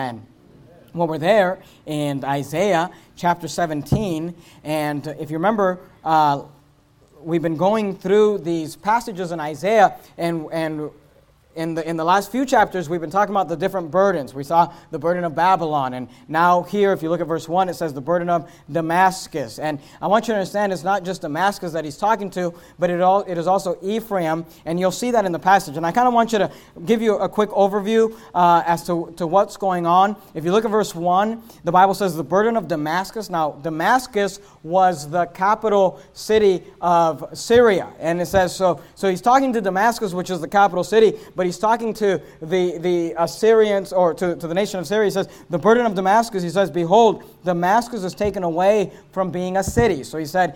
And well, we're there in Isaiah chapter 17, and if you remember, we've been going through these passages in Isaiah, and in the last few chapters, we've been talking about the different burdens. We saw the burden of Babylon, and now here, if you look at verse 1, it says the burden of Damascus. And I want you to understand it's not just Damascus that he's talking to, but it is also Ephraim, and you'll see that in the passage. And I kind of want you to give you a quick overview as to what's going on. If you look at verse 1, the Bible says the burden of Damascus. Now, Damascus was the capital city of Syria, and it says so he's talking to Damascus, which is the capital city, but he's talking to the Assyrians, or to the nation of Syria. He says, the burden of Damascus, he says, behold, Damascus is taken away from being a city. So he said,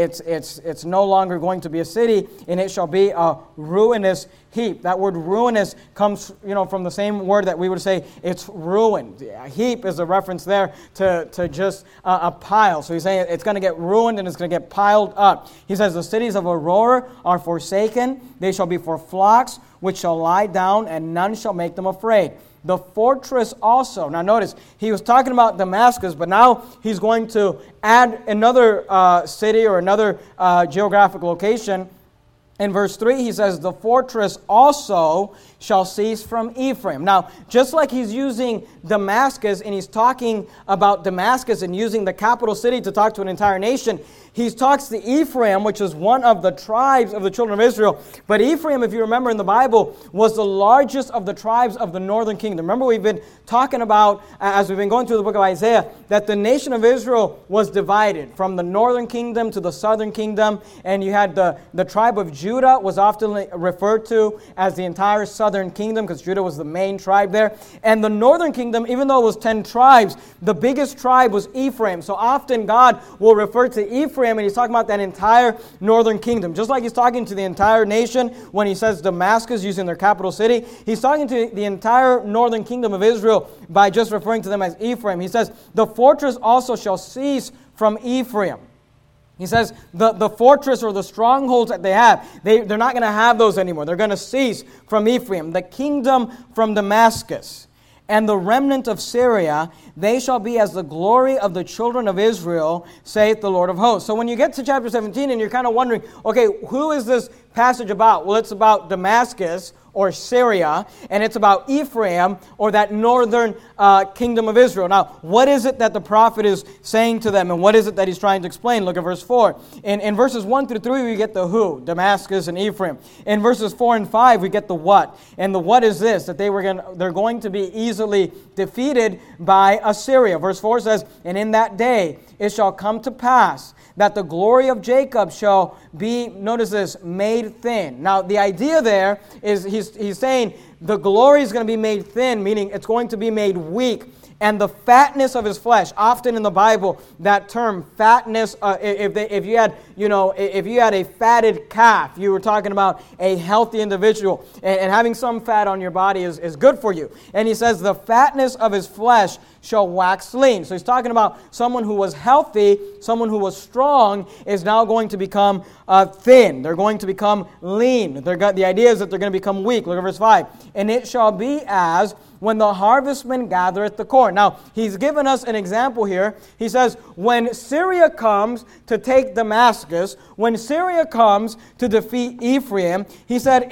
it's no longer going to be a city, and it shall be a ruinous heap. That word ruinous comes, from the same word that we would say it's ruined. A heap is a reference there to just a pile. So he's saying it's going to get ruined and it's going to get piled up. He says, the cities of Aurora are forsaken. They shall be for flocks, which shall lie down, and none shall make them afraid. The fortress also. Now notice, he was talking about Damascus, but now he's going to add another city or another geographic location. In verse 3, he says, the fortress also shall cease from Ephraim. Now, just like he's using Damascus, and he's talking about Damascus and using the capital city to talk to an entire nation, he talks to Ephraim, which is one of the tribes of the children of Israel. But Ephraim, if you remember in the Bible, was the largest of the tribes of the northern kingdom. Remember, we've been talking about, as we've been going through the book of Isaiah, that the nation of Israel was divided from the northern kingdom to the southern kingdom. And you had the tribe of Judah was often referred to as the entire southern kingdom, because Judah was the main tribe there. And the northern kingdom, even though it was 10 tribes, the biggest tribe was Ephraim. So often God will refer to Ephraim, and he's talking about that entire northern kingdom. Just like he's talking to the entire nation when he says Damascus using their capital city, he's talking to the entire northern kingdom of Israel by just referring to them as Ephraim. He says, the fortress also shall cease from Ephraim. He says the fortress or the strongholds that they have, they're not going to have those anymore. They're going to cease from Ephraim. The kingdom from Damascus and the remnant of Syria, they shall be as the glory of the children of Israel, saith the Lord of hosts. So when you get to chapter 17 and you're kind of wondering, okay, who is this passage about? Well, it's about Damascus or Syria, and it's about Ephraim or that northern kingdom of Israel. Now, what is it that the prophet is saying to them, and what is it that he's trying to explain? Look at verse 4. In verses 1 through 3, we get the who, Damascus and Ephraim. In verses 4 and 5, we get the what. And the what is this, that they're going to be easily defeated by Assyria. Verse 4 says, and in that day it shall come to pass that the glory of Jacob shall be, notice this, made thin. Now, the idea there is he's saying the glory is going to be made thin, meaning it's going to be made weak. And the fatness of his flesh, often in the Bible, that term fatness, if you had a fatted calf, you were talking about a healthy individual, and having some fat on your body is good for you. And he says the fatness of his flesh shall wax lean. So he's talking about someone who was healthy, someone who was strong, is now going to become thin. They're going to become lean. The idea is that they're going to become weak. Look at verse 5. And it shall be as when the harvestman gathereth the corn. Now, he's given us an example here. He says, when Syria comes to take Damascus, when Syria comes to defeat Ephraim, he said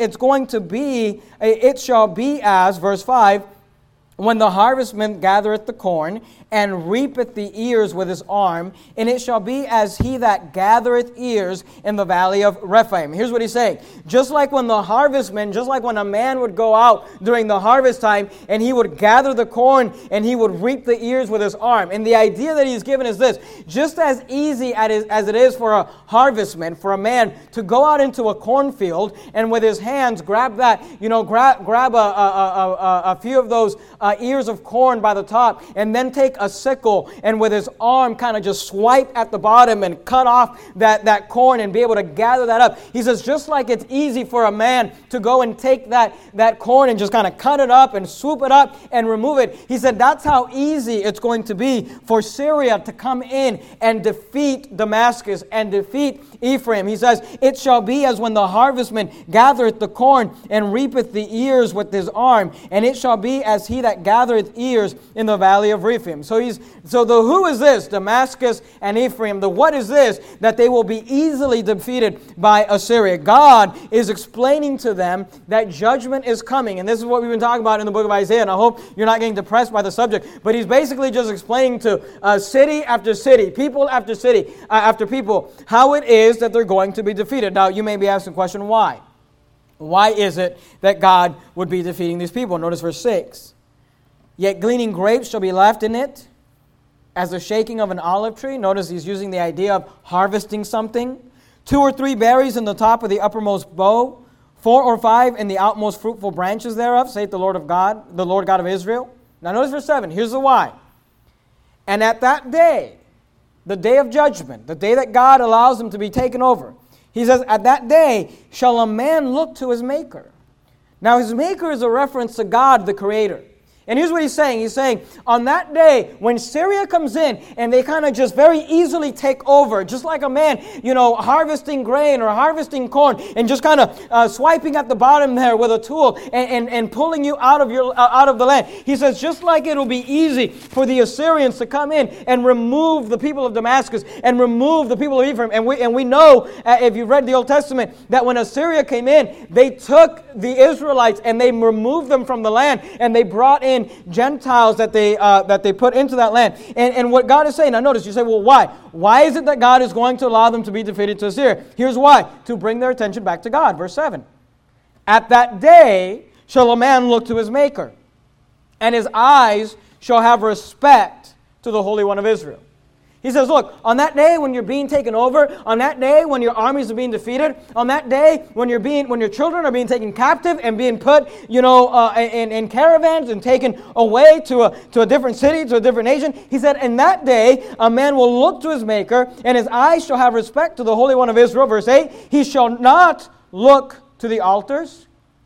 it shall be as, verse 5, when the harvestman gathereth the corn, and reapeth the ears with his arm, and it shall be as he that gathereth ears in the valley of Rephaim. Here's what he's saying. Just like when the harvestman, just like when a man would go out during the harvest time, and he would gather the corn, and he would reap the ears with his arm. And the idea that he's given is this. Just as easy as it is for a harvestman, for a man to go out into a cornfield, and with his hands grab that, grab a few of those ears of corn by the top, and then take a sickle and with his arm kind of just swipe at the bottom and cut off that corn and be able to gather that up. He says just like it's easy for a man to go and take that corn and just kind of cut it up and swoop it up and remove it. He said that's how easy it's going to be for Syria to come in and defeat Damascus and defeat Ephraim. He says, it shall be as when the harvestman gathereth the corn and reapeth the ears with his arm, and it shall be as he that that gathereth ears in the valley of Rephaim. So the who is this? Damascus and Ephraim. The what is this? That they will be easily defeated by Assyria. God is explaining to them that judgment is coming. And this is what we've been talking about in the book of Isaiah. And I hope you're not getting depressed by the subject. But he's basically just explaining to city after city, people after city, after people, how it is that they're going to be defeated. Now, you may be asking the question, why? Why is it that God would be defeating these people? Notice verse 6. Yet gleaning grapes shall be left in it, as the shaking of an olive tree. Notice he's using the idea of harvesting something. 2 or 3 berries in the top of the uppermost bough, 4 or 5 in the outmost fruitful branches thereof, saith the Lord God of Israel. Now notice verse 7. Here's the why. And at that day, the day of judgment, the day that God allows them to be taken over, he says, at that day shall a man look to his maker. Now his maker is a reference to God, the Creator. And here's what he's saying. He's saying, on that day, when Syria comes in and they kind of just very easily take over, just like a man, harvesting grain or harvesting corn and just kind of swiping at the bottom there with a tool and pulling you out of the land. He says, just like it'll be easy for the Assyrians to come in and remove the people of Damascus and remove the people of Ephraim. And we know, if you've read the Old Testament, that when Assyria came in, they took the Israelites and they removed them from the land and they brought in Gentiles that they put into that land. And what God is saying, now notice, you say, well, why? Why is it that God is going to allow them to be defeated to Assyria? Here's why. To bring their attention back to God. Verse 7. At that day shall a man look to his Maker, and his eyes shall have respect to the Holy One of Israel. He says, look, on that day when you're being taken over, on that day when your armies are being defeated, on that day when your children are being taken captive and being put, in caravans and taken away to a different city, to a different nation, he said, in that day a man will look to his Maker, and his eyes shall have respect to the Holy One of Israel. Verse 8, he shall not look to the altars,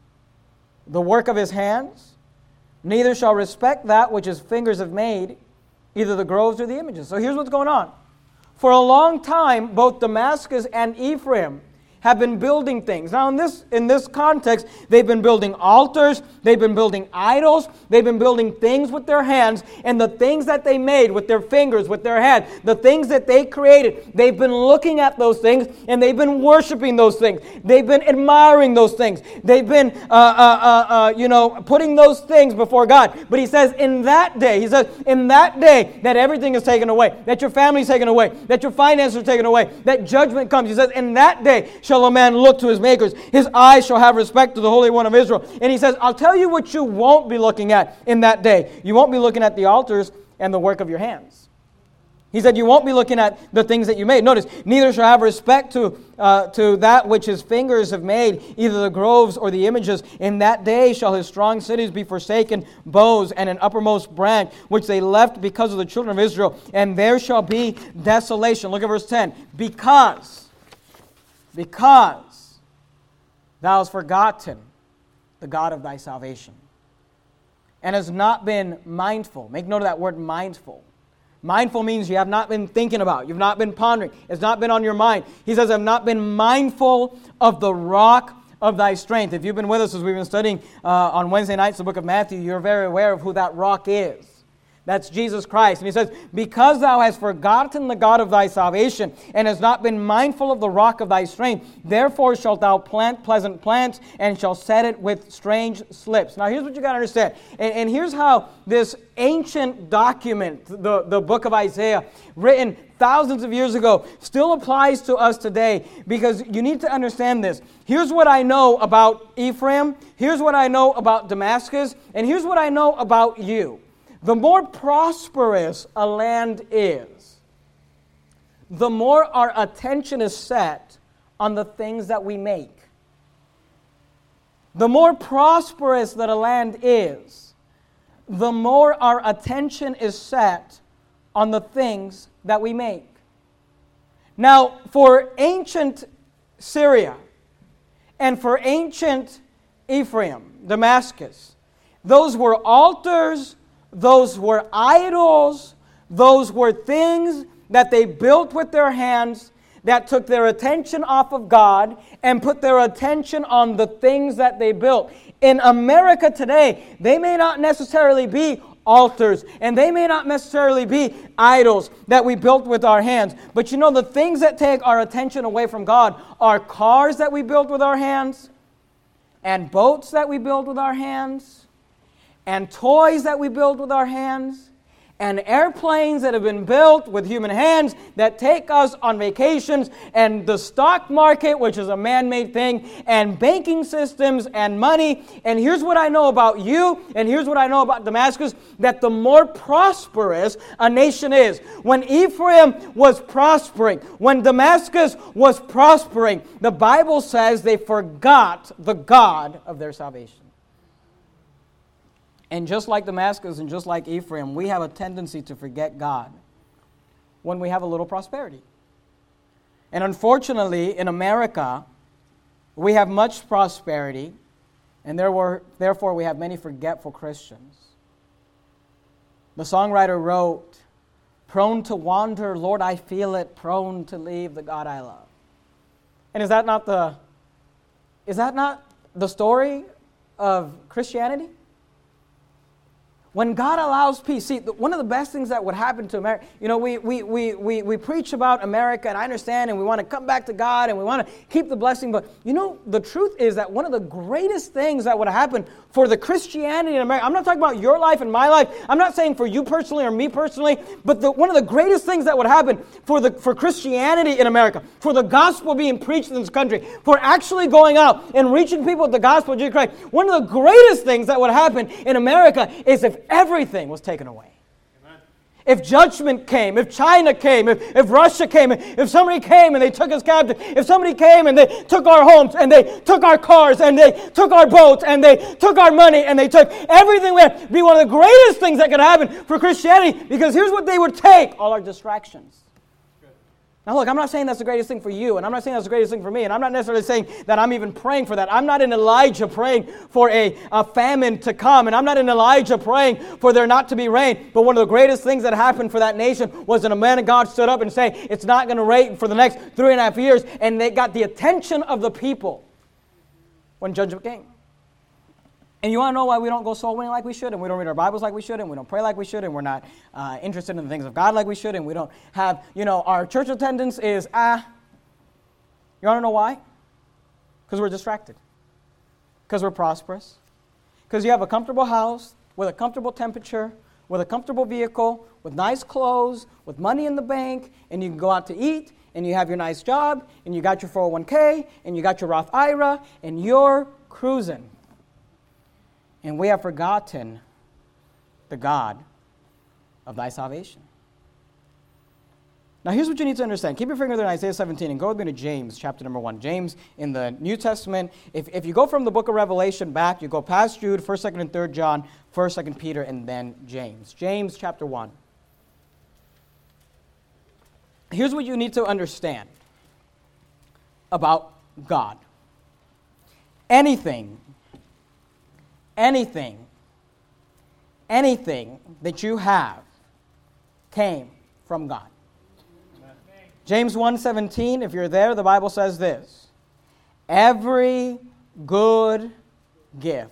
the work of his hands, neither shall respect that which his fingers have made, either the groves or the images. So here's what's going on. For a long time, both Damascus and Ephraim have been building things. Now in this context, they've been building altars, they've been building idols, they've been building things with their hands, and the things that they made with their fingers, with their hands, the things that they created, they've been looking at those things, and they've been worshiping those things. They've been admiring those things. They've been, putting those things before God. But he says, in that day that everything is taken away, that your family is taken away, that your finances are taken away, that judgment comes. He says, in that day shall a man look to his makers. His eyes shall have respect to the Holy One of Israel. And he says, I'll tell you what you won't be looking at in that day. You won't be looking at the altars and the work of your hands. He said, you won't be looking at the things that you made. Notice, neither shall have respect to that which his fingers have made, either the groves or the images. In that day shall his strong cities be forsaken, bows and an uppermost branch, which they left because of the children of Israel. And there shall be desolation. Look at verse 10. Because thou hast forgotten the God of thy salvation, and has not been mindful. Make note of that word, mindful. Mindful means you have not been thinking about, you've not been pondering, it's not been on your mind. He says, I've not been mindful of the rock of thy strength. If you've been with us as we've been studying on Wednesday nights the book of Matthew, you're very aware of who that rock is. That's Jesus Christ. And he says, because thou hast forgotten the God of thy salvation, and hast not been mindful of the rock of thy strength, therefore shalt thou plant pleasant plants, and shall set it with strange slips. Now here's what you got to understand. And here's how this ancient document, the book of Isaiah, written thousands of years ago, still applies to us today, because you need to understand this. Here's what I know about Ephraim. Here's what I know about Damascus. And here's what I know about you. The more prosperous a land is, the more our attention is set on the things that we make. The more prosperous that a land is, the more our attention is set on the things that we make. Now, for ancient Syria and for ancient Ephraim, Damascus, those were altars, those were idols, those were things that they built with their hands that took their attention off of God and put their attention on the things that they built. In America today, they may not necessarily be altars, and they may not necessarily be idols that we built with our hands. But you know, the things that take our attention away from God are cars that we built with our hands, and boats that we build with our hands, and toys that we build with our hands, and airplanes that have been built with human hands that take us on vacations, and the stock market, which is a man-made thing, and banking systems and money. And here's what I know about you, and here's what I know about Damascus, that the more prosperous a nation is. When Ephraim was prospering, when Damascus was prospering, the Bible says they forgot the God of their salvation. And just like Damascus and just like Ephraim, we have a tendency to forget God when we have a little prosperity. And unfortunately, in America, we have much prosperity, and therefore we have many forgetful Christians. The songwriter wrote, "Prone to wander, Lord, I feel it, prone to leave the God I love." And is that not the story of Christianity? When God allows peace, see, one of the best things that would happen to America, you know, we preach about America, and I understand, and we want to come back to God, and we want to keep the blessing, but, you know, the truth is that one of the greatest things that would happen for the Christianity in America, I'm not talking about your life and my life, I'm not saying for you personally or me personally, but one of the greatest things that would happen for Christianity in America, for the gospel being preached in this country, for actually going out and reaching people with the gospel of Jesus Christ, one of the greatest things that would happen in America is if everything was taken away. Amen. If judgment came, if China came, if Russia came, if somebody came and they took us captive, if somebody came and they took our homes and they took our cars and they took our boats and they took our money and they took everything, would be one of the greatest things that could happen for Christianity, because here's what they would take: all our distractions. Now look, I'm not saying that's the greatest thing for you, and I'm not saying that's the greatest thing for me, and I'm not necessarily saying that I'm even praying for that. I'm not in Elijah praying for a famine to come, and I'm not in Elijah praying for there not to be rain. But one of the greatest things that happened for that nation was when a man of God stood up and said, it's not going to rain for the next 3.5 years, and they got the attention of the people when judgment came. And you want to know why we don't go soul winning like we should, and we don't read our Bibles like we should, and we don't pray like we should, and we're not interested in the things of God like we should, and we don't have, our church attendance is, You want to know why? Because we're distracted. Because we're prosperous. Because you have a comfortable house with a comfortable temperature, with a comfortable vehicle, with nice clothes, with money in the bank, and you can go out to eat, and you have your nice job, and you got your 401k, and you got your Roth IRA, and you're cruising. And we have forgotten the God of thy salvation. Now here's what you need to understand. Keep your finger there in Isaiah 17 and go with me to James, chapter number 1. James in the New Testament. If you go from the book of Revelation back, you go past Jude, 1st, 2nd, and 3rd John, 1st, 2nd Peter, and then James. James chapter 1. Here's what you need to understand about God. Anything that you have came from God. James 1:17, if you're there, the Bible says this: every good gift,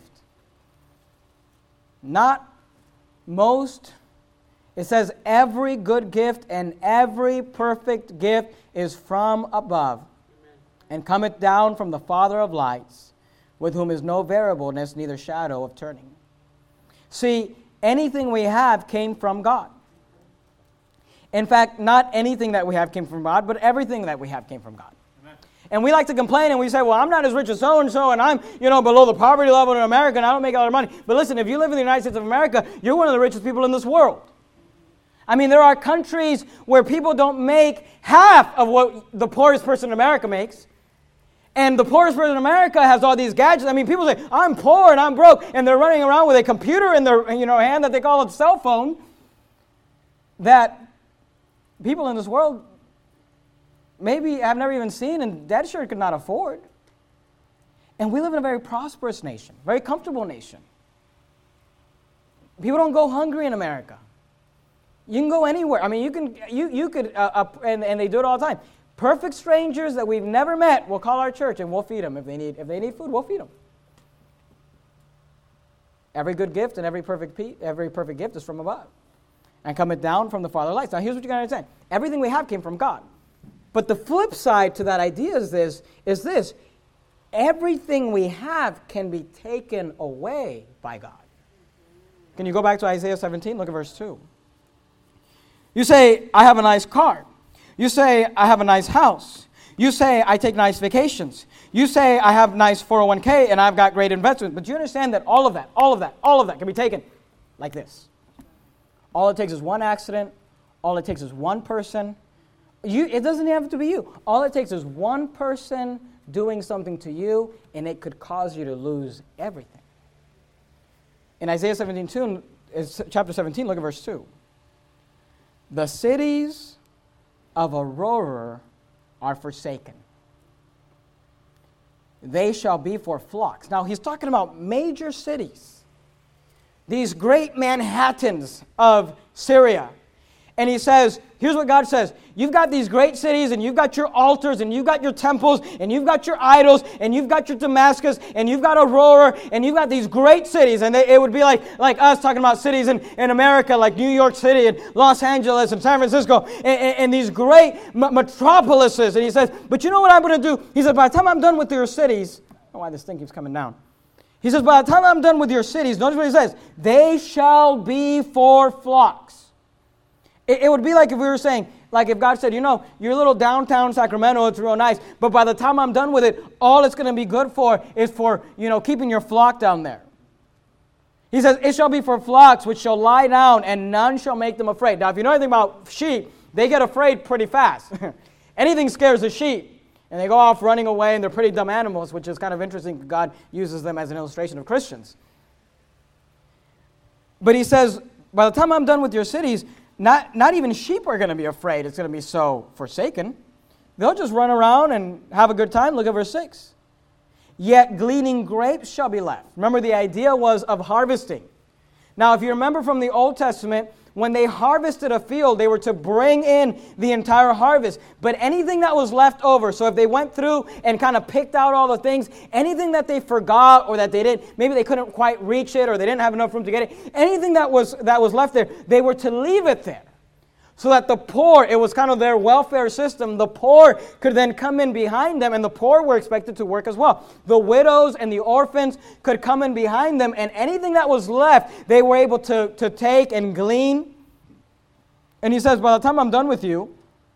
not most, it says every good gift and every perfect gift is from above, and cometh down from the Father of lights, with whom is no variableness, neither shadow of turning. See, anything we have came from God. In fact, not anything that we have came from God, but everything that we have came from God. Amen. And we like to complain and we say, well, I'm not as rich as so-and-so, and I'm, below the poverty level in America, and I don't make a lot of money. But listen, if you live in the United States of America, you're one of the richest people in this world. I mean, there are countries where people don't make half of what the poorest person in America makes. And the poorest person in America has all these gadgets. I mean, people say, I'm poor and I'm broke, and they're running around with a computer in their hand that they call a cell phone, that people in this world maybe have never even seen and dead sure could not afford. And we live in a very prosperous nation, very comfortable nation. People don't go hungry in America. You can go anywhere. I mean, you could, and they do it all the time. Perfect strangers that we've never met will call our church and we'll feed them. If they need food, we'll feed them. Every good gift and every perfect gift is from above and cometh down from the Father of lights. Now here's what you got to understand. Everything we have came from God. But the flip side to that idea is this. Everything we have can be taken away by God. Can you go back to Isaiah 17? Look at verse 2. You say, I have a nice car. You say, I have a nice house. You say, I take nice vacations. You say, I have nice 401k and I've got great investments. But you understand that all of that can be taken like this. All it takes is one accident. All it takes is one person. It doesn't have to be you. All it takes is one person doing something to you, and it could cause you to lose everything. In Isaiah 17, chapter 17, look at verse 2. The cities of a roarer are forsaken. They shall be for flocks. Now, he's talking about major cities. These great Manhattans of Syria. And he says, here's what God says. You've got these great cities, and you've got your altars, and you've got your temples, and you've got your idols, and you've got your Damascus, and you've got Aurora, and you've got these great cities. And it would be like us talking about cities in America, like New York City, and Los Angeles, and San Francisco, and these great metropolises. And he says, but you know what I'm going to do? He said, by the time I'm done with your cities, I don't know why this thing keeps coming down. He says, by the time I'm done with your cities, notice what he says, they shall be for flocks. It would be like if we were saying, like if God said, you know, your little downtown Sacramento, it's real nice, but by the time I'm done with it, all it's going to be good for is for, keeping your flock down there. He says, it shall be for flocks which shall lie down, and none shall make them afraid. Now, if you know anything about sheep, they get afraid pretty fast. Anything scares a sheep, and they go off running away, and they're pretty dumb animals, which is kind of interesting. God uses them as an illustration of Christians. But he says, by the time I'm done with your cities, not even sheep are going to be afraid. It's going to be so forsaken. They'll just run around and have a good time. Look at verse 6. Yet gleaning grapes shall be left. Remember, the idea was of harvesting. Now, if you remember from the Old Testament, when they harvested a field, they were to bring in the entire harvest. But anything that was left over, so if they went through and kind of picked out all the things, anything that they forgot or that they didn't, maybe they couldn't quite reach it or they didn't have enough room to get it, anything that was left there, they were to leave it there. So that the poor, it was kind of their welfare system, the poor could then come in behind them, and the poor were expected to work as well. The widows and the orphans could come in behind them, and anything that was left, they were able to take and glean. And he says, by the time I'm done with you,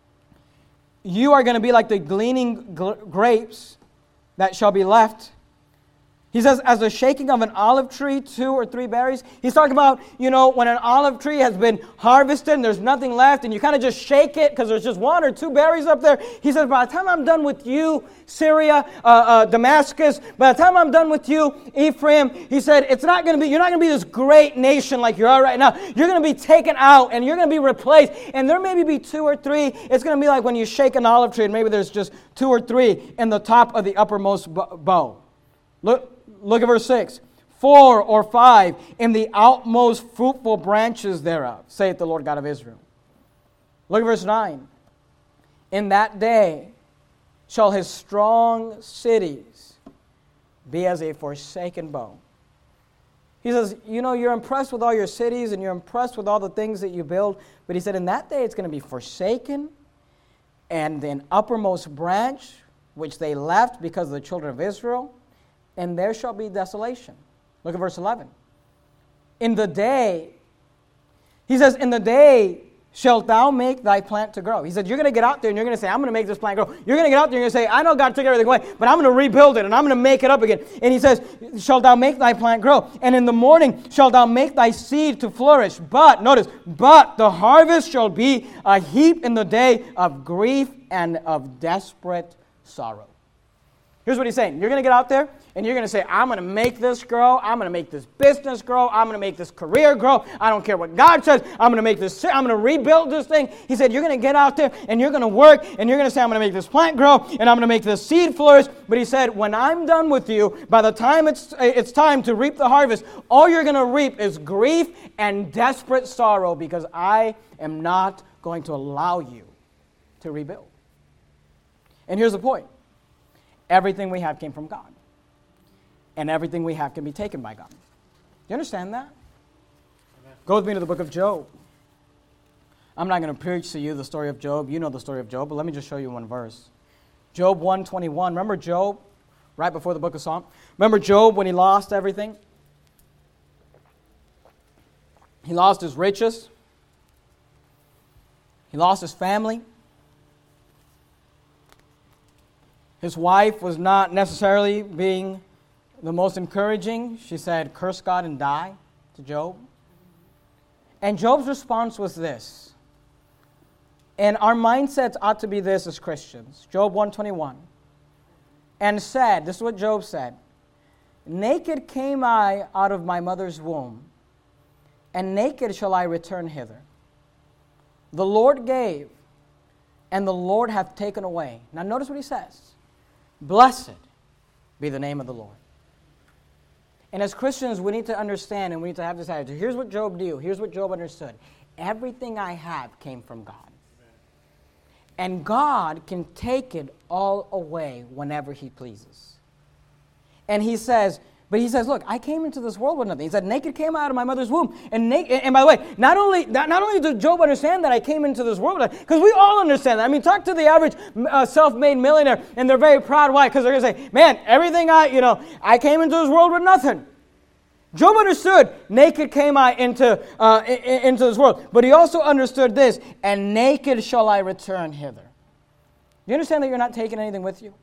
you are going to be like the gleaning grapes that shall be left. He says, as the shaking of an olive tree, 2 or 3 berries. He's talking about, when an olive tree has been harvested and there's nothing left and you kind of just shake it because there's just 1 or 2 berries up there. He says, by the time I'm done with you, Syria, Damascus, by the time I'm done with you, Ephraim, he said, you're not going to be this great nation like you are right now. You're going to be taken out and you're going to be replaced. And there maybe be 2 or 3. It's going to be like when you shake an olive tree and maybe there's just 2 or 3 in the top of the uppermost bough. Look at verse 6. 4 or 5 in the outmost fruitful branches thereof, saith the Lord God of Israel. Look at verse 9. In that day shall his strong cities be as a forsaken bow. He says, you're impressed with all your cities and you're impressed with all the things that you build. But he said, in that day it's going to be forsaken, and an uppermost branch which they left because of the children of Israel, and there shall be desolation. Look at verse 11. In the day, he says, in the day shalt thou make thy plant to grow. He said, you're going to get out there and you're going to say, I'm going to make this plant grow. You're going to get out there and you're going to say, I know God took everything away, but I'm going to rebuild it and I'm going to make it up again. And he says, shalt thou make thy plant grow. And in the morning shalt thou make thy seed to flourish. But the harvest shall be a heap in the day of grief and of desperate sorrow. Here's what he's saying. You're going to get out there and you're going to say, I'm going to make this grow. I'm going to make this business grow. I'm going to make this career grow. I don't care what God says. I'm going to rebuild this thing. He said, you're going to get out there and you're going to work and you're going to say, I'm going to make this plant grow and I'm going to make this seed flourish. But he said, when I'm done with you, by the time it's time to reap the harvest, all you're going to reap is grief and desperate sorrow because I am not going to allow you to rebuild. And here's the point. Everything we have came from God. And everything we have can be taken by God. Do you understand that? Amen. Go with me to the book of Job. I'm not going to preach to you the story of Job. You know the story of Job, but let me just show you one verse. Job 1:21. Remember Job, right before the book of Psalm? Remember Job when he lost everything? He lost his riches. He lost his family. His wife was not necessarily being the most encouraging. She said, curse God and die to Job. And Job's response was this. And our mindsets ought to be this as Christians. Job 1:21. And said, this is what Job said, naked came I out of my mother's womb, and naked shall I return hither. The Lord gave, and the Lord hath taken away. Now notice what he says. Blessed be the name of the Lord. And as Christians, we need to understand and we need to have this attitude. Here's what Job knew. Here's what Job understood. Everything I have came from God. And God can take it all away whenever he pleases. And he says, look, I came into this world with nothing. He said, naked came out of my mother's womb. And by the way, not only did Job understand that I came into this world, because we all understand that. I mean, talk to the average self-made millionaire, and they're very proud. Why? Because they're going to say, man, everything I came into this world with nothing. Job understood, naked came I into this world. But he also understood this, and naked shall I return hither. You understand that you're not taking anything with you?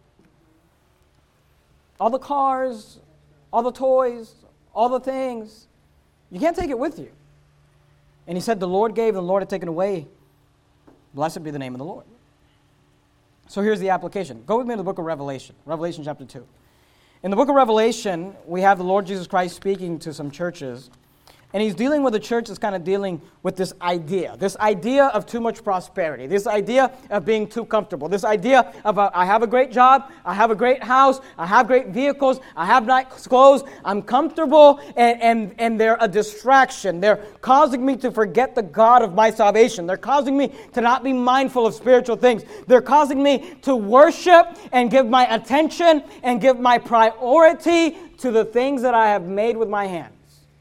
All the cars, all the toys, all the things, you can't take it with you. And he said, the Lord gave, and the Lord had taken away. Blessed be the name of the Lord. So here's the application. Go with me to the book of Revelation, Revelation chapter 2. In the book of Revelation, we have the Lord Jesus Christ speaking to some churches. And he's dealing with a church that's kind of dealing with this idea of too much prosperity, this idea of being too comfortable, this idea of I have a great job, I have a great house, I have great vehicles, I have nice clothes, I'm comfortable, and they're a distraction. They're causing me to forget the God of my salvation. They're causing me to not be mindful of spiritual things. They're causing me to worship and give my attention and give my priority to the things that I have made with my hands.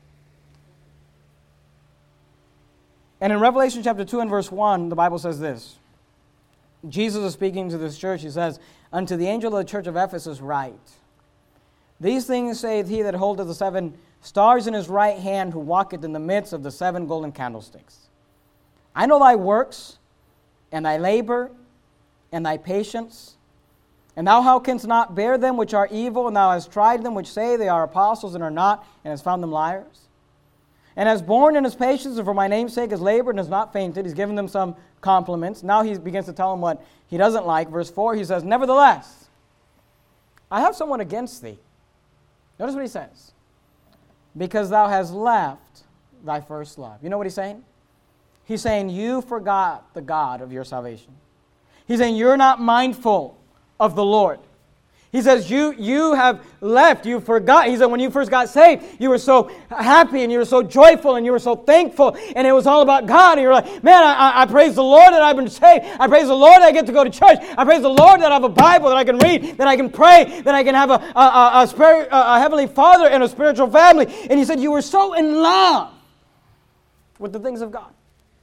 And in Revelation chapter 2 and verse 1, the Bible says this. Jesus is speaking to this church. He says, unto the angel of the church of Ephesus write, these things saith he that holdeth the 7 stars in his right hand, who walketh in the midst of the 7 golden candlesticks. I know thy works, and thy labor, and thy patience, and thou how canst not bear them which are evil, and thou hast tried them which say they are apostles and are not, and hast found them liars. And has borne in his patience, and for my name's sake has labored and has not fainted. He's given them some compliments. Now he begins to tell them what he doesn't like. Verse 4, he says, nevertheless, I have somewhat against thee. Notice what he says. Because thou hast left thy first love. You know what he's saying? He's saying you forgot the God of your salvation. He's saying you're not mindful of the Lord. He says, you have left, you forgot. He said, when you first got saved, you were so happy and you were so joyful and you were so thankful and it was all about God. And you were like, man, I praise the Lord that I've been saved. I praise the Lord that I get to go to church. I praise the Lord that I have a Bible that I can read, that I can pray, that I can have a heavenly Father and a spiritual family. And he said, you were so in love with the things of God.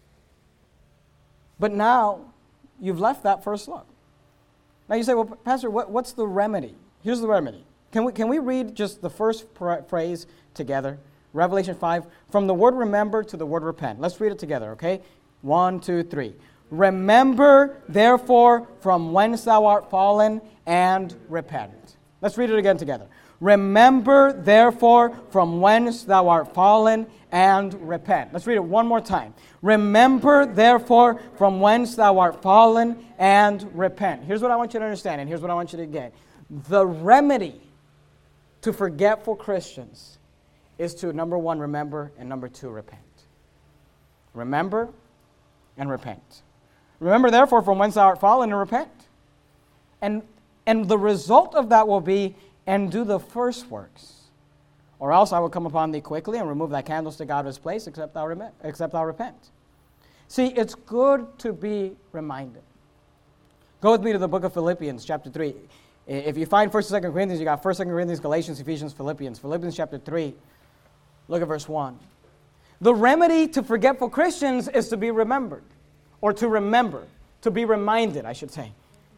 But now you've left that first love. Now you say, well, Pastor, what's the remedy? Here's the remedy. Can we read just the first phrase together? Revelation 5, from the word remember to the word repent. Let's read it together, okay? 1, 2, 3. Remember, therefore, from whence thou art fallen, and repent. Let's read it again together. Remember, therefore, from whence thou art fallen, and repent. Let's read it one more time. Remember, therefore, from whence thou art fallen, and repent. Here's what I want you to understand, and here's what I want you to get. The remedy to forgetful Christians is to, number 1, remember, and number 2, repent. Remember and repent. Remember, therefore, from whence thou art fallen, and repent. And the result of that will be, and do the first works. Or else I will come upon thee quickly and remove thy candlestick out of his place, except thou repent. See, it's good to be reminded. Go with me to the book of Philippians, chapter 3. If you find 1st and 2nd Corinthians, you got 1st, 2nd Corinthians, Galatians, Ephesians, Philippians. Philippians chapter 3, look at verse 1. The remedy to forgetful Christians is to be remembered, or to remember, to be reminded, I should say.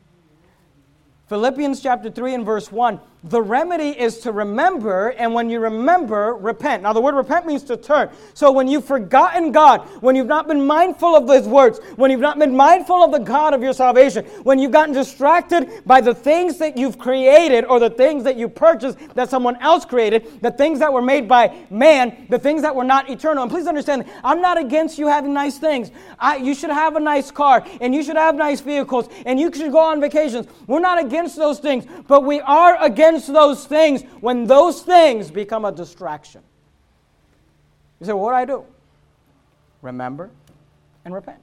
Philippians chapter 3 and verse 1, the remedy is to remember, and when you remember, repent. Now the word repent means to turn. So when you've forgotten God, when you've not been mindful of His words, when you've not been mindful of the God of your salvation, when you've gotten distracted by the things that you've created or the things that you purchased that someone else created, the things that were made by man, the things that were not eternal. And please understand, I'm not against you having nice things. You should have a nice car, and you should have nice vehicles, and you should go on vacations. We're not against those things, but we are against those things when those things become a distraction. You say, well, what do I do? Remember and repent.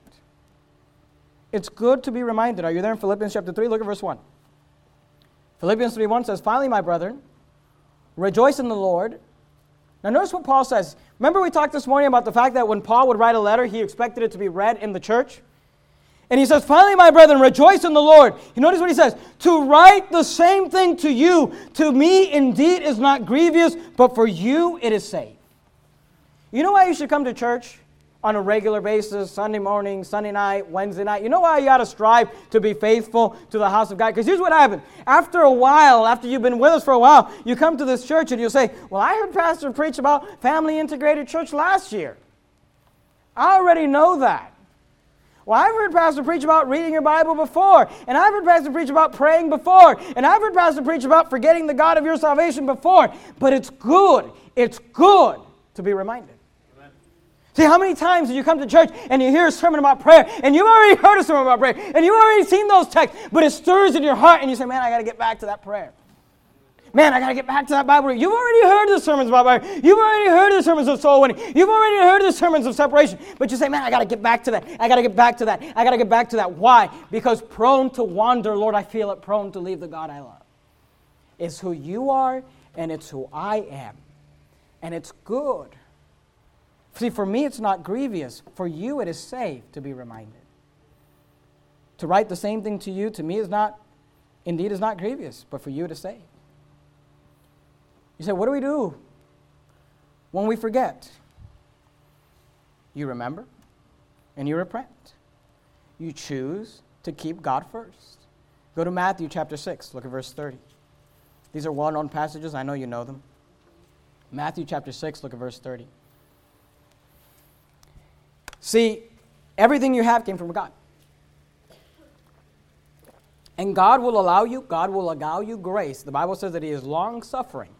It's good to be reminded. Are you there in Philippians chapter 3? Look at verse 1. Philippians 3:1 says, finally, my brethren, rejoice in the Lord. Now notice what Paul says. Remember we talked this morning about the fact that when Paul would write a letter, he expected it to be read in the church? And he says, finally, my brethren, rejoice in the Lord. You notice what he says? To write the same thing to you, to me indeed is not grievous, but for you it is safe. You know why you should come to church on a regular basis, Sunday morning, Sunday night, Wednesday night? You know why you got to strive to be faithful to the house of God? Because here's what happens. After a while, after you've been with us for a while, you come to this church and you'll say, well, I heard Pastor preach about Family Integrated Church last year. I already know that. Well, I've heard Pastor preach about reading your Bible before, and I've heard Pastor preach about praying before, and I've heard Pastor preach about forgetting the God of your salvation before, but it's good to be reminded. Amen. See, how many times do you come to church and you hear a sermon about prayer, and you've already heard a sermon about prayer, and you've already seen those texts, but it stirs in your heart, and you say, man, I got to get back to that prayer. Man, I got to get back to that Bible reading. You've already heard the sermons about Bible. You've already heard the sermons of soul winning. You've already heard the sermons of separation. But you say, man, I got to get back to that. I got to get back to that. I got to get back to that. Why? Because prone to wander, Lord, I feel it, prone to leave the God I love. It's who you are, and it's who I am. And it's good. See, for me, it's not grievous. For you, it is safe to be reminded. To write the same thing to you, to me, is not grievous. But for you, it is safe. You say, what do we do when we forget? You remember and you repent. You choose to keep God first. Go to Matthew chapter 6. Look at verse 30. These are well-known passages. I know you know them. Matthew chapter 6, look at verse 30. See, everything you have came from God. And God will allow you grace. The Bible says that He is long-suffering.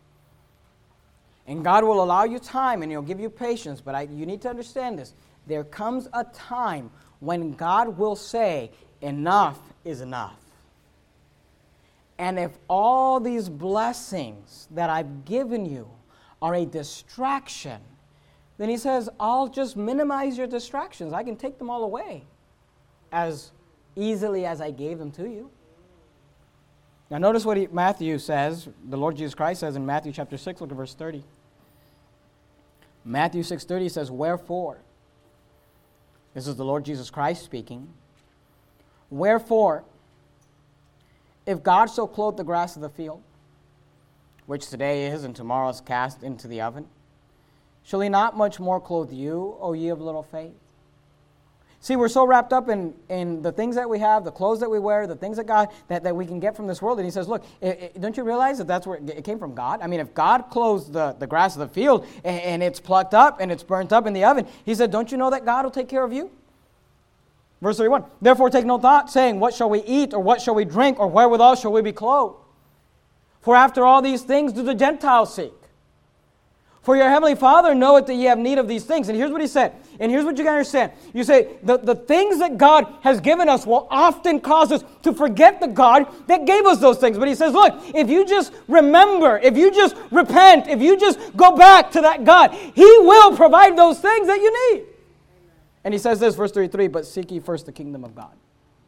And God will allow you time, and He'll give you patience. But you need to understand this. There comes a time when God will say, enough is enough. And if all these blessings that I've given you are a distraction, then He says, I'll just minimize your distractions. I can take them all away as easily as I gave them to you. Now notice what Matthew says, the Lord Jesus Christ says in Matthew chapter 6, look at verse 30. Matthew 6:30 says, wherefore, this is the Lord Jesus Christ speaking, wherefore, if God so clothe the grass of the field, which today is and tomorrow is cast into the oven, shall He not much more clothe you, O ye of little faith? See, we're so wrapped up in the things that we have, the clothes that we wear, the things that God that we can get from this world. And He says, look, don't you realize that that's where it came from God? I mean, if God clothes the grass of the field and it's plucked up and it's burnt up in the oven, He said, don't you know that God will take care of you? Verse 31, therefore take no thought, saying, what shall we eat, or what shall we drink, or wherewithal shall we be clothed? For after all these things do the Gentiles seek. For your heavenly Father knoweth that ye have need of these things. And here's what He said. And here's what you got to understand. You say, the things that God has given us will often cause us to forget the God that gave us those things. But He says, look, if you just remember, if you just repent, if you just go back to that God, He will provide those things that you need. And He says this, verse 33, but seek ye first the kingdom of God.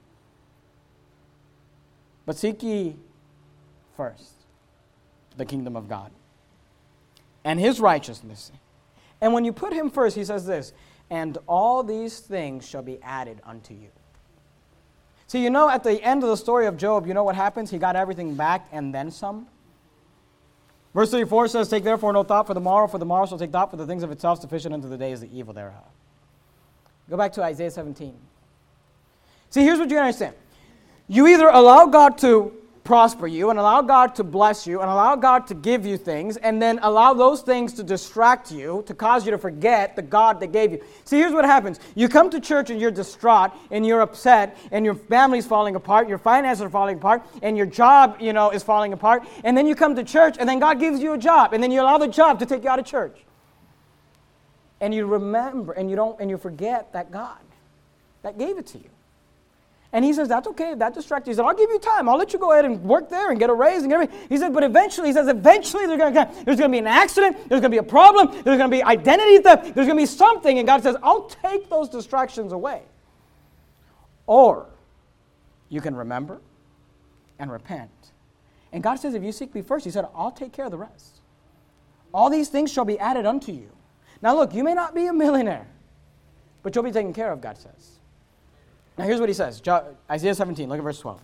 But seek ye first the kingdom of God and His righteousness. And when you put Him first, He says this, and all these things shall be added unto you. See, you know, at the end of the story of Job, you know what happens? He got everything back and then some. Verse 34 says, take therefore no thought for the morrow shall take thought for the things of itself, sufficient unto the day is the evil thereof. Go back to Isaiah 17. See, here's what you understand. You either allow God to prosper you and allow God to bless you and allow God to give you things and then allow those things to distract you, to cause you to forget the God that gave you. See, here's what happens. You come to church and you're distraught and you're upset and your family's falling apart, your finances are falling apart, and your job, is falling apart. And then you come to church and then God gives you a job and then you allow the job to take you out of church. And you remember and you forget that God that gave it to you. And he says, that's okay, if that distracts you. He said, I'll give you time. I'll let you go ahead and work there and get a raise and everything. He said, but eventually there's going to be an accident, there's going to be a problem, there's going to be identity theft, there's going to be something. And God says, I'll take those distractions away. Or you can remember and repent. And God says, if you seek me first, he said, I'll take care of the rest. All these things shall be added unto you. Now look, you may not be a millionaire, but you'll be taken care of, God says. Now here's what he says, Isaiah 17, look at verse 12.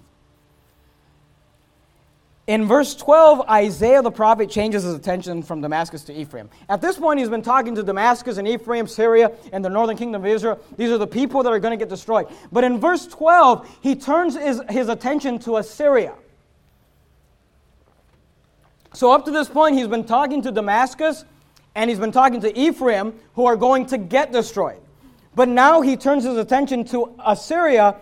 In verse 12, Isaiah the prophet changes his attention from Damascus to Ephraim. At this point, he's been talking to Damascus and Ephraim, Syria, and the northern kingdom of Israel. These are the people that are going to get destroyed. But in verse 12, he turns his attention to Assyria. So up to this point, he's been talking to Damascus, and he's been talking to Ephraim, who are going to get destroyed. But now he turns his attention to Syria,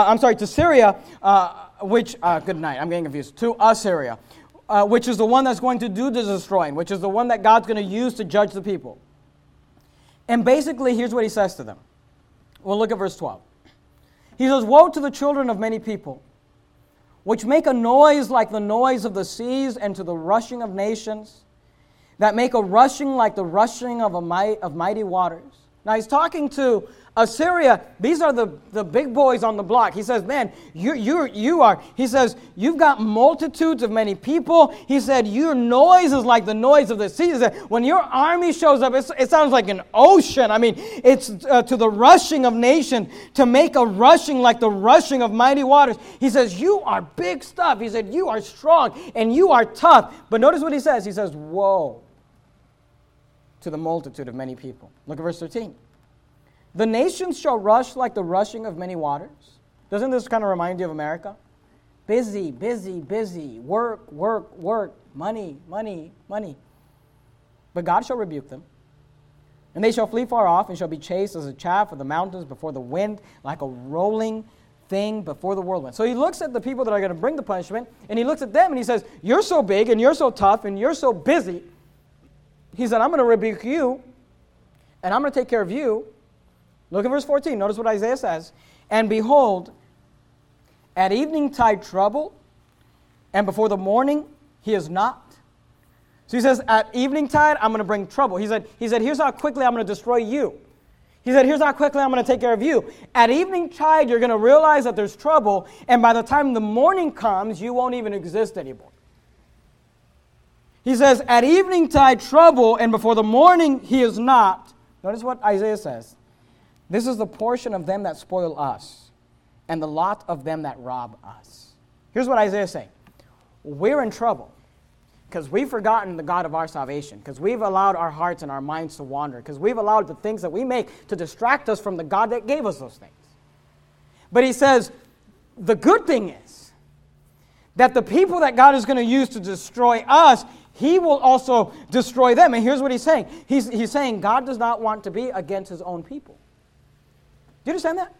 which, good night, I'm getting confused, to Assyria, which is the one that's going to do the destroying, which is the one that God's going to use to judge the people. And basically, here's what he says to them. Well, look at verse 12. He says, woe to the children of many people, which make a noise like the noise of the seas and to the rushing of nations, that make a rushing like the rushing of mighty waters. Now he's talking to Assyria. These are the big boys on the block. He says, man, he says, you've got multitudes of many people. He said, your noise is like the noise of the sea. He said, when your army shows up, it sounds like an ocean. I mean, it's to the rushing of nations, to make a rushing like the rushing of mighty waters. He says, you are big stuff. He said, you are strong and you are tough. But notice what he says. He says, woe to the multitude of many people. Look at verse 13. The nations shall rush like the rushing of many waters. Doesn't this kind of remind you of America? Busy, busy, busy. Work, work, work. Money, money, money. But God shall rebuke them. And they shall flee far off and shall be chased as a chaff of the mountains before the wind, like a rolling thing before the whirlwind. So he looks at the people that are going to bring the punishment, and he looks at them and he says, you're so big and you're so tough and you're so busy. He said, I'm going to rebuke you, and I'm going to take care of you. Look at verse 14. Notice what Isaiah says. And behold, at evening tide trouble, and before the morning he is not. So he says, at evening tide, I'm going to bring trouble. He said, here's how quickly I'm going to destroy you. He said, here's how quickly I'm going to take care of you. At evening tide, you're going to realize that there's trouble, and by the time the morning comes, you won't even exist anymore. He says, at evening tide trouble, and before the morning he is not. Notice what Isaiah says. This is the portion of them that spoil us, and the lot of them that rob us. Here's what Isaiah is saying. We're in trouble because we've forgotten the God of our salvation, because we've allowed our hearts and our minds to wander, because we've allowed the things that we make to distract us from the God that gave us those things. But he says, the good thing is that the people that God is going to use to destroy us, he will also destroy them. And here's what he's saying. He's saying God does not want to be against his own people. Do you understand that?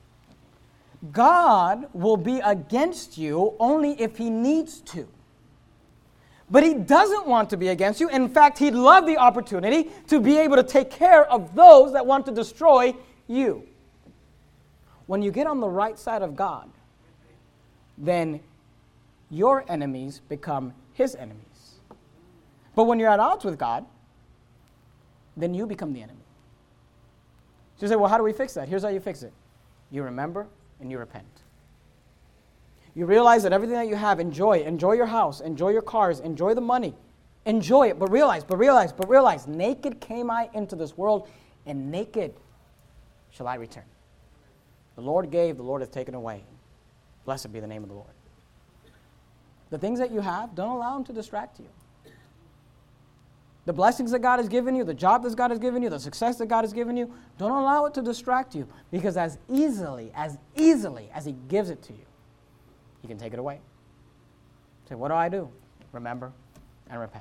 God will be against you only if he needs to. But he doesn't want to be against you. In fact, he'd love the opportunity to be able to take care of those that want to destroy you. When you get on the right side of God, then your enemies become his enemies. But when you're at odds with God, then you become the enemy. So you say, well, how do we fix that? Here's how you fix it. You remember and you repent. You realize that everything that you have, enjoy your house, enjoy your cars, enjoy the money. Enjoy it, but realize, naked came I into this world, and naked shall I return. The Lord gave, the Lord hath taken away. Blessed be the name of the Lord. The things that you have, don't allow them to distract you. The blessings that God has given you, the job that God has given you, the success that God has given you, don't allow it to distract you, because as easily as He gives it to you, He can take it away. Say, what do? Remember and repent.